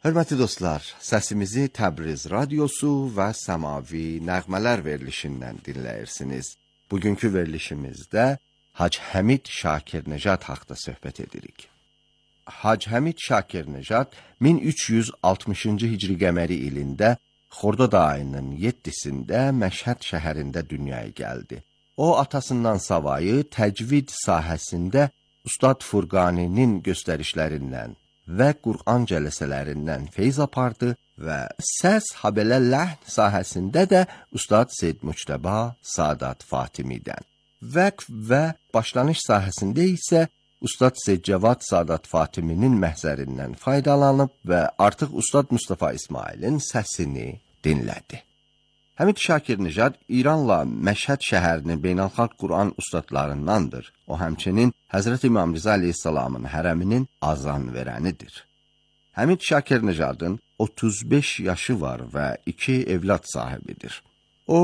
Hörmətli dostlar, səsimizi Təbriz Radiosu və Səmavi Nəğmələr verilişindən dinləyirsiniz. Bugünkü verilişimizdə Hacı Həmid Şakirnejad haqqında söhbət edirik. Hacı Həmid Şakirnejad 1360-cı Hicri qəməri ilində Xordad ayının 7-sində Məşhəd şəhərində dünyaya gəldi. O, atasından savayı təcvid sahəsində Ustad Furqaninin göstərişlərindən və Qur'an cələsələrindən feyz apardı və səs, habelə, ləhn sahəsində də Ustad Seyyid Müçtəba Sadat Fatimidən. Vəqf və başlanış sahəsində isə Ustad Seyyid Cəvad Sadat Fatiminin məhzərindən faydalanıb və artıq Ustad Mustafa İsmailin səsini dinlədi. Həmid Şakirnejad İranla Məşhəd şəhərinin beynəlxalq Qur'an ustadlarındandır. O, həmçinin Həzrət İmam Riza Aleyhisselamın hərəminin azan verənidir. Həmid Şakirnejadın 35 yaşı var və 2 evlad sahibidir. O,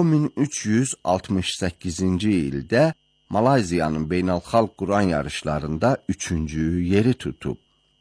1368-ci ildə Malayziyanın beynəlxalq Qur'an yarışlarında 3-cü yeri tutub.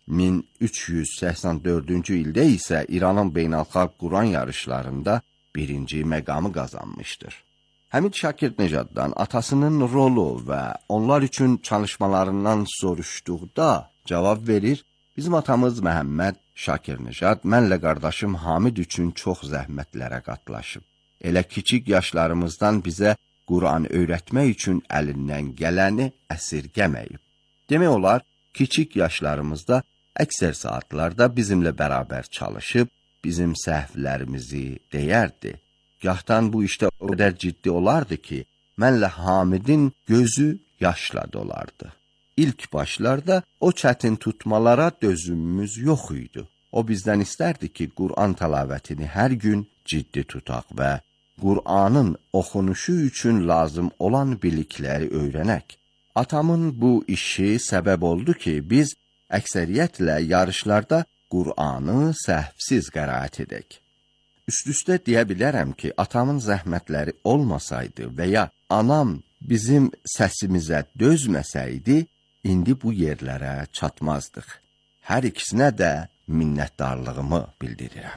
1384-cü ildə isə İranın beynəlxalq Qur'an yarışlarında 1-ci məqamı qazanmışdır. Həmid Şakirnejaddan atasının rolu və onlar üçün çalışmalarından soruşduqda cavab verir, bizim atamız Məhəmməd Şakirnejad mənlə qardaşım Hamid üçün çox zəhmətlərə qatlaşıb. Elə kiçik yaşlarımızdan bizə Qur'an öyrətmək üçün əlindən gələni əsirgəməyib. Demək olar, kiçik yaşlarımızda əksər saatlarda bizimlə bərabər çalışıb, bizim səhvlərimizi deyərdi. Gahdan bu işdə o qədər ciddi olardı ki, mənlə Hamidin gözü yaşla dolardı. İlk başlarda o çətin tutmalara dözümümüz yox idi. O bizdən istərdi ki, Qur'an təlavətini hər gün ciddi tutaq və Qur'anın oxunuşu üçün lazım olan bilikləri öyrənək. Atamın bu işi səbəb oldu ki, biz əksəriyyətlə yarışlarda Qur'anı səhvsiz qəraət edək. Üst-üstə deyə bilərəm ki, atamın zəhmətləri olmasaydı və ya anam bizim səsimizə dözməsəydi, indi bu yerlərə çatmazdıq. Hər ikisinə də minnətdarlığımı bildirirəm.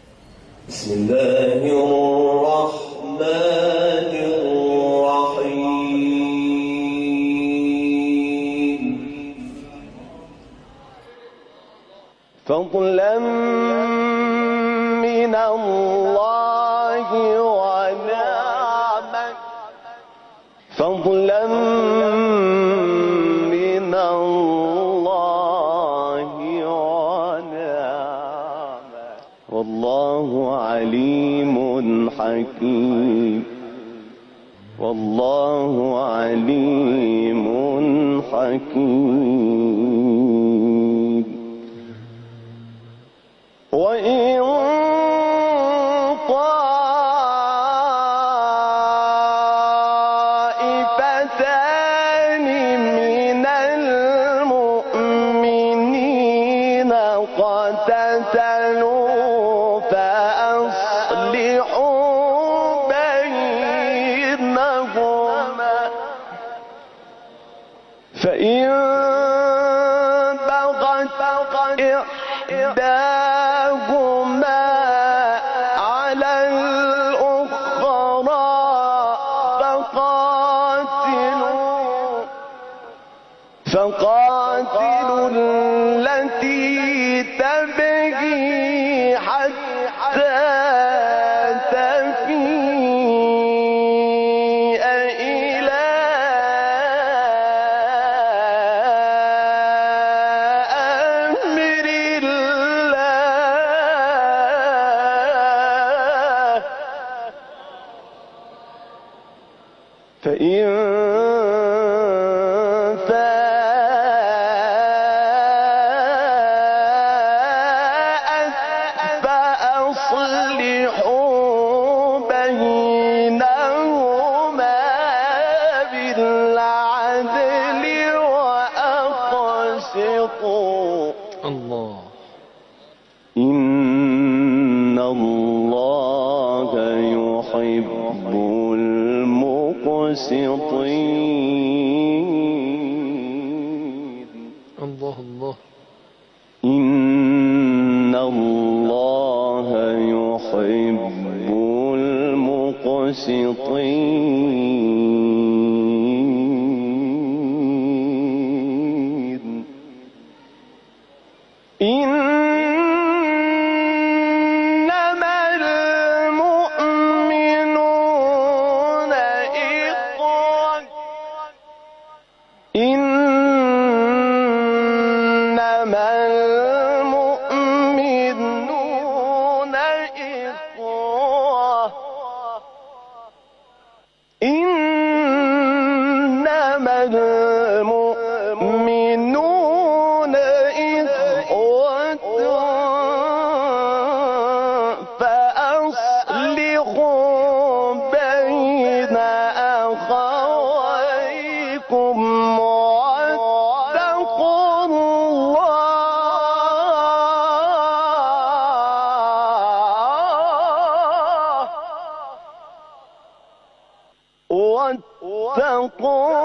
Bismillahirrahmanirrahim. فضلا من الله ونعمة فضلا من الله ونعمة والله عليم حكيم والله عليم حكيم وإن طائفتان من المؤمنين اقتتلوا فأصلحوا بينهما فإن بغت إحداهما على الأخرى فقاتلوا التي تبغي حتى تفيء إلى أمر الله فإن الله إن الله يحب المقسطين الله الله إن الله الله يحب المقسطين إنما المؤمنون إخوة إنما المؤمنون إخوة إنما المؤمنون إخوة فأصلحوا بين أخويكم واتقوا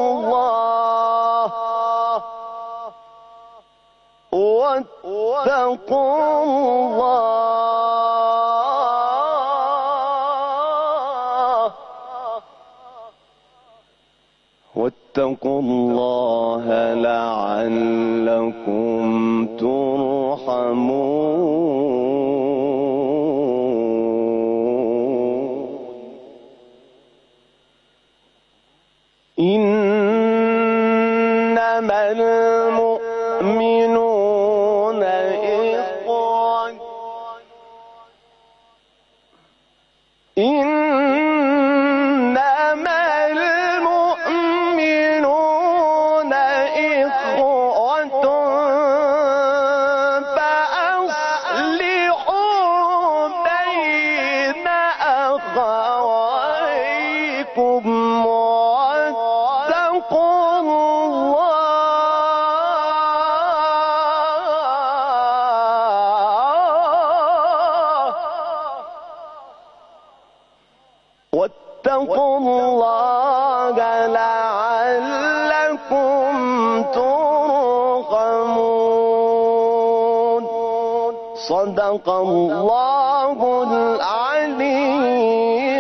الله لعلكم ترحمون إنما المؤمنون إخوة إنما المؤمنون إخوة فأصلحوا بين أخويكم واتقوا الله لعلكم ترحمون صدق الله العلي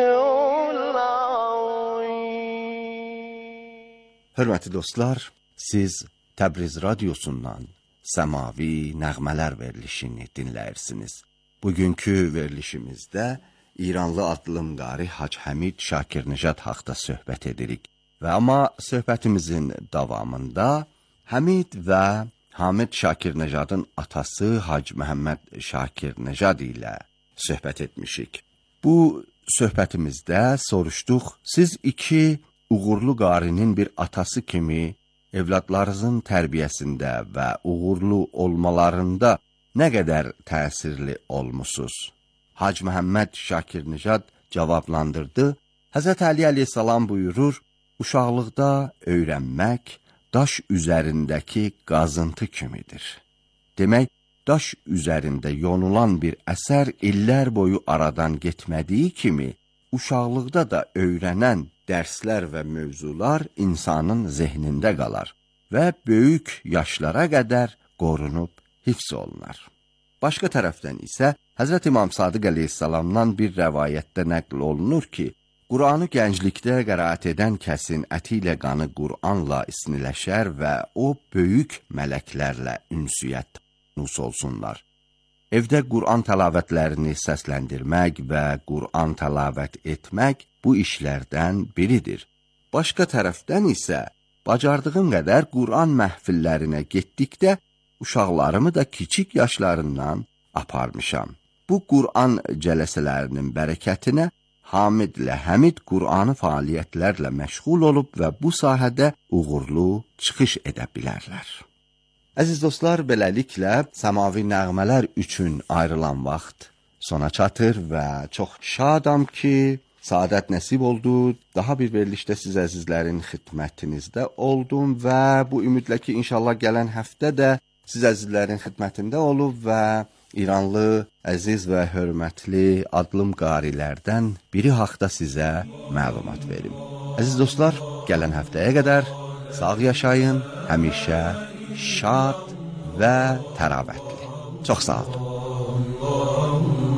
العظيم. Hörmətli dostlar, siz Təbriz radiosundan Səmavi Nəğmələr verilişini dinləyirsiniz. Bugünkü verilişimizdə İranlı adlım qari Hacı Həmid Şakirnejad haqda söhbət edirik. Və amma söhbətimizin davamında Həmid və Hamid Şakirnejadın atası Hacı Məhəmməd Şakirnejad ilə söhbət etmişik. Bu söhbətimizdə soruşduq, siz iki uğurlu qarinin bir atası kimi evladlarınızın tərbiyəsində və uğurlu olmalarında nə qədər təsirli olmusunuz? Hacı Məhəmməd Şakirnejad cavablandırdı. Həzrət Əli əleyhissalam buyurur, uşaqlıqda öyrənmək daş üzərindəki qazıntı kimidir. Demək, daş üzərində yonulan bir əsər illər boyu aradan getmədiyi kimi, uşaqlıqda da öyrənən dərslər və mövzular insanın zehnində qalar və böyük yaşlara qədər qorunub hifz olunar. Başqa tərəfdən isə Həzrət İmam Sadiq əleyhissalamdan bir rəvayətdə nəql olunur ki, Qur'anı gənclikdə qəraət edən kəsin əti ilə qanı Qur'anla isniləşər və o böyük mələklərlə ünsiyyət nus olsunlar. Evdə Qur'an təlavətlərini səsləndirmək və Qur'an təlavət etmək bu işlərdən biridir. Başqa tərəfdən isə bacardığım qədər Qur'an məhfillərinə getdikdə uşaqlarımı da kiçik yaşlarından aparmışam. Bu Qur'an cələsələrinin bərəkətinə Hamidlə Həmid Qur'anı fəaliyyətlərlə məşğul olub və bu sahədə uğurlu çıxış edə bilərlər. Əziz dostlar, beləliklə Səmavi Nəğmələr üçün ayrılan vaxt sona çatır və çox şadam ki, saadət nəsib oldu. Daha bir verilişdə siz əzizlərin xidmətinizdə oldum və bu ümidlə ki, inşallah gələn həftə də siz əzizlərin xidmətində olub və İranlı, əziz və hörmətli adlım qarilərdən biri haqda sizə məlumat verim. Əziz dostlar, gələn həftəyə qədər sağ yaşayın, həmişə şad və təravətli. Çox sağ olun.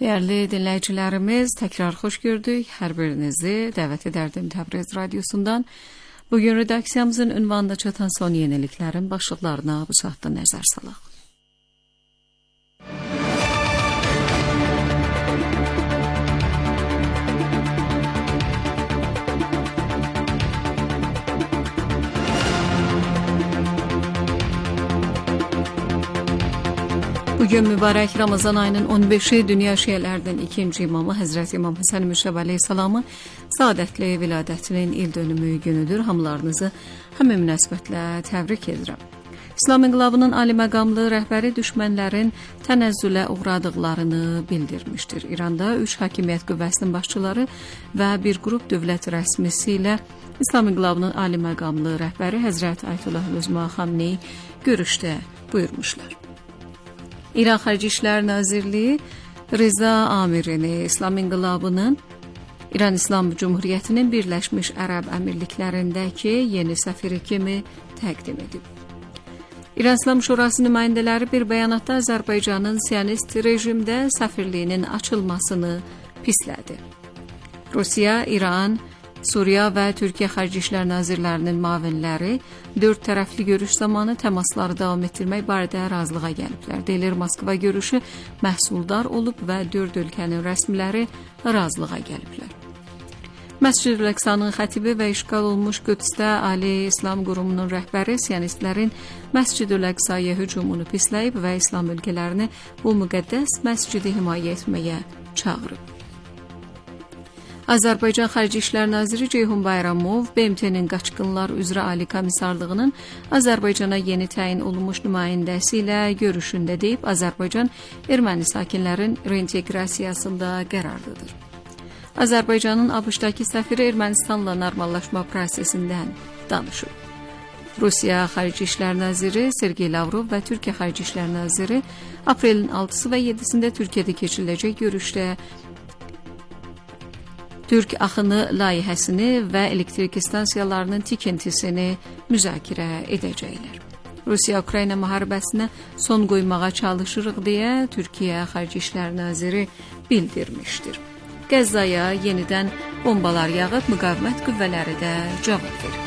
Değerli dinləyicilərimiz, təkrar xoş gördük. Hər birinizi dəvət edərdim Təbriz Radyosundan. Bugün redaksiyamızın ünvanında çatan son yeniliklərin başlıqlarına bu saatda nəzər salaq. Bugün mübarək Ramazan ayının 15-i dünya şiələrinin ikinci imamı Həzrət İmam Həsən Müşəb əleyhissalamı saadətli viladətinin il dönümü günüdür. Hamılarınızı həmin münasibətlə təbrik edirəm. İslam İnqilabının ali məqamlı rəhbəri düşmənlərin tənəzzülə uğradıqlarını bildirmişdir. İranda 3 hakimiyyət qüvvəsinin başçıları və bir qrup dövlət rəsmisi ilə İslam İnqilabının ali məqamlı rəhbəri Həzrət Ayətullah Üzma Xamneyi görüşdə buyurmuşlar. İran Xarici İşlər Nazirliyi Rıza Amirini İslam İnqilabının İran İslam Cumhuriyyətinin Birləşmiş Ərəb Əmirliklərindəki yeni səfiri kimi təqdim edib. İran İslam Şurası nümayəndələri bir bəyanatda Azərbaycanın siyonist rejimdə səfirliyinin açılmasını pislədi. Rusiya, İran, Suriya və Türkiyə Xarici İşlər Nazirlərinin müavinləri 4 tərəfli görüş zamanı təmasları davam etdirmək barədə razılığa gəliblər. Deyilir, Moskva görüşü məhsuldar olub və 4 ölkənin rəsmiləri razılığa gəliblər. Məscid-ül Əqsanın xətibi və işğal olmuş Qüdsdə Ali İslam Qurumunun rəhbəri siyonistlərin Məscid-ül Əqsaya hücumunu pisləyib və İslam ölkələrini bu müqəddəs məscidi himayə etməyə çağırıb. Azərbaycan Xarici İşlər Naziri Ceyhun Bayramov BMT-nin Qaçqınlar üzrə Ali Komissarlığının Azərbaycana yeni təyin olunmuş nümayəndəsi ilə görüşündə deyib, Azərbaycan erməni sakinlərin reinteqrasiyasında qərarlıdır. Azərbaycanın ABŞ-dakı səfiri Ermənistanla normallaşma prosesindən danışıb. Rusiya Xarici İşlər Naziri Sergey Lavrov və Türkiyə Xarici İşlər Naziri aprelin 6-sı və 7-sində Türkiyədə keçiriləcək görüşdə Türk axını layihəsini və elektrik stansiyalarının tikintisini müzakirə edəcəklər. Rusiya-Ukrayna müharibəsinə son qoymağa çalışırıq deyə Türkiyə Xarici İşlər Naziri bildirmişdir. Qəzzaya yenidən bombalar yağıb, müqavimət qüvvələri də cavab verir.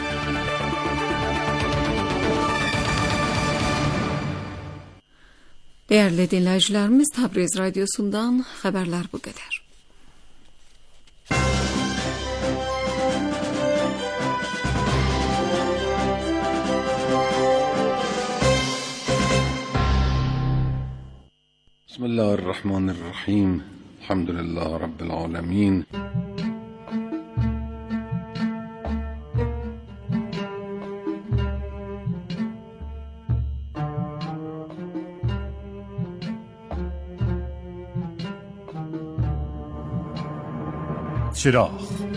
Dəyərli dinləyicilərimiz, Təbriz Radyosundan xəbərlər bu qədər. Bismillahirrahmanirrahim. Elhamdülillah Rabbil alemin. چراغ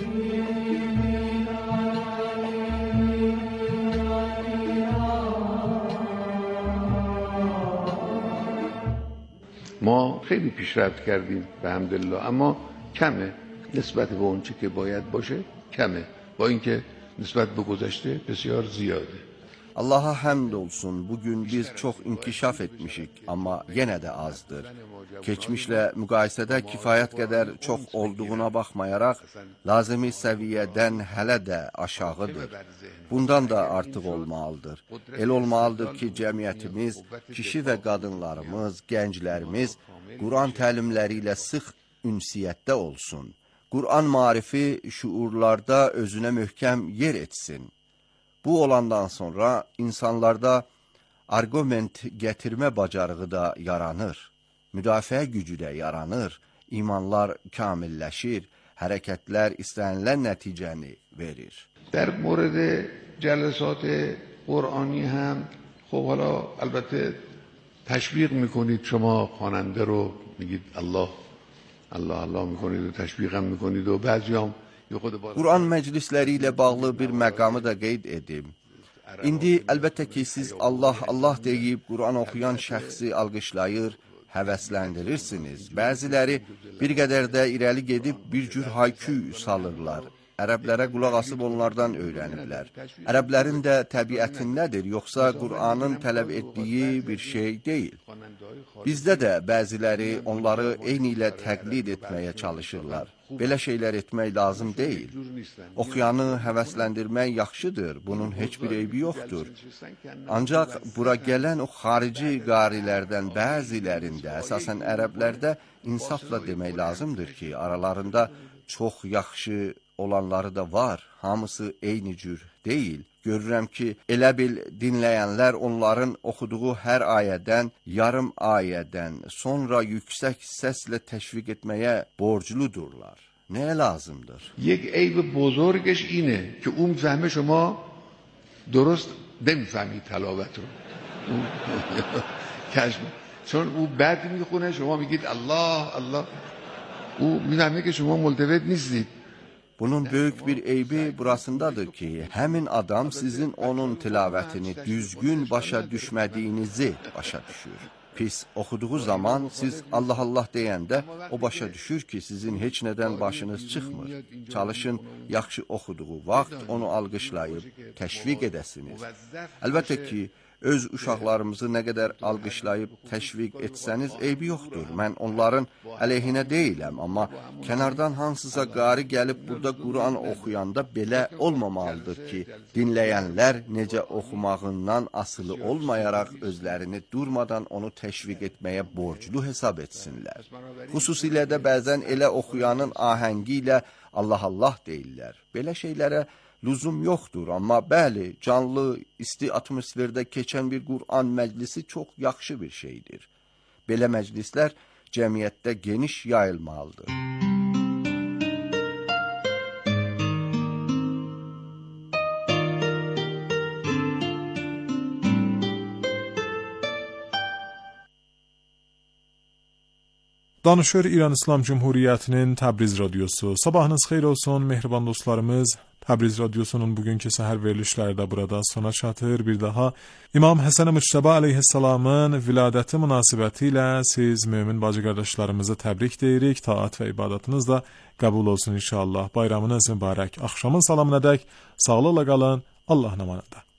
ما خیلی پیشرفت کردیم به حمدالله، اما کمه نسبت به اون چه که باید باشه، کمه با اینکه نسبت به گذشته بسیار زیاده. Allaha həmd olsun, bugün biz çox inkişaf etmişik, amma yenə də azdır. Keçmişlə müqayisədə kifayət qədər çox olduğuna baxmayaraq, lazımi səviyyədən hələ də aşağıdır. Bundan da artıq olmalıdır. El olmalıdır ki, cəmiyyətimiz, kişi və qadınlarımız, gənclərimiz Quran təlimləri ilə sıx ünsiyyətdə olsun. Quran marifi şuurlarda özünə möhkəm yer etsin. Bu olandan sonra insanlarda arqument gətirmə bacarığı da yaranır, müdafiə gücü də yaranır, imanlar kamilləşir, hərəkətlər istənilən nəticəni verir. در مورد جلسات قرآنی هم خب حالا البته تشویق میکنید، شما خواننده رو میگید الله الله الله میکنید و تشویق هم میکنید و بعضی هم Quran məclisləri ilə bağlı bir məqamı da qeyd edim. İndi əlbəttə ki, siz Allah Allah deyib Quran oxuyan şəxsi alqışlayır, həvəsləndirirsiniz. Bəziləri bir qədər də irəli gedib bir cür haykü salırlar. ərəblərə qulaq asıb onlardan öyrəniblər. Ərəblərin də təbiətindədir, yoxsa Qur'anın tələb etdiyi bir şey deyil. Bizdə də bəziləri onları eyni ilə təqlid etməyə çalışırlar. Belə şeylər etmək lazım deyil. Oxuyanı həvəsləndirmək yaxşıdır, bunun heç bir eybi yoxdur. Ancaq bura gələn o xarici qarilərdən bəzilərində, əsasən ərəblərdə insafla demək lazımdır ki, aralarında çox yaxşı olanları da var, hamısı eyni cür deyil. Görürəm ki, elə bil dinləyənlər onların oxuduğu hər ayədən, yarım ayədən sonra yüksək səslə təşviq etməyə borcludurlar. Nəyə lazımdır? یک عیب بزرگش اینه که اون فهم شما درست نمیفهمید تلاوت رو. چون او بد میخونه شما میگید الله الله. او میفهمه که شما ملتفت نیستید. Bunun böyük bir eybi burasındadır ki, həmin adam sizin onun tilavətini düzgün başa düşmədiyinizi başa düşür. Pis oxuduğu zaman siz Allah Allah deyəndə o başa düşür ki, sizin heç nədən başınız çıxmır. Çalışın yaxşı oxuduğu vaxt onu alqışlayıb təşviq edəsiniz. Əlbəttə ki, öz uşaqlarımızı nə qədər alqışlayıb təşviq etsəniz eybi yoxdur. Mən onların əleyhinə deyiləm, amma kənardan hansısa qari gəlib burada Quran oxuyanda belə olmamalıdır ki, dinləyənlər necə oxumağından asılı olmayaraq özlərini durmadan onu təşviq etməyə borclu hesab etsinlər. Xüsusilə də bəzən elə oxuyanın ahəngi ilə Allah Allah deyirlər. Belə şeylərə lüzum yoxdur, amma bəli, canlı, isti atmosferdə keçən bir Qur'an məclisi çox yaxşı bir şeydir. Belə məclislər cəmiyyətdə geniş yayılmalıdır. Danışır İran İslam Cumhuriyyətinin Təbriz Radyosu. Sabahınız xeyir olsun, mehriban dostlarımız. Təbriz Radyosu'nun bugünkü səhər verilişləri də burada sona çatır. Bir daha İmam Həsən Müçtəba əleyhissalamın viladəti münasibəti ilə siz mömin bacı qardaşlarımızı təbrik deyirik. Taat və ibadətiniz də qəbul olsun inşallah. Bayramınız mübarək. Axşamın salamına dək sağlıqla qalın. Allahın amanında.